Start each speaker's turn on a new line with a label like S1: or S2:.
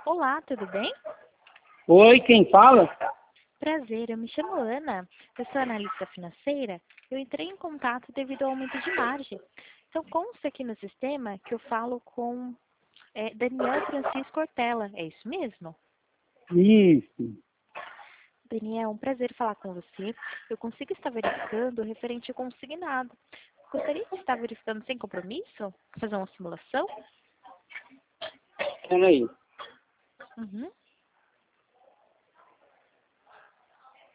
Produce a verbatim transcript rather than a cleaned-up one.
S1: Olá, tudo bem?
S2: Oi, quem fala?
S1: Prazer, eu me chamo Ana, eu sou analista financeira. Eu entrei em contato devido ao aumento de margem. Então, consta aqui no sistema que eu falo com é, Daniel Francisco Ortella, é isso mesmo?
S2: Isso.
S1: Daniel, um prazer falar com você. Eu consigo estar verificando referente ao consignado. Gostaria de estar verificando sem compromisso? Fazer uma simulação?
S2: Peraí.
S1: Uhum.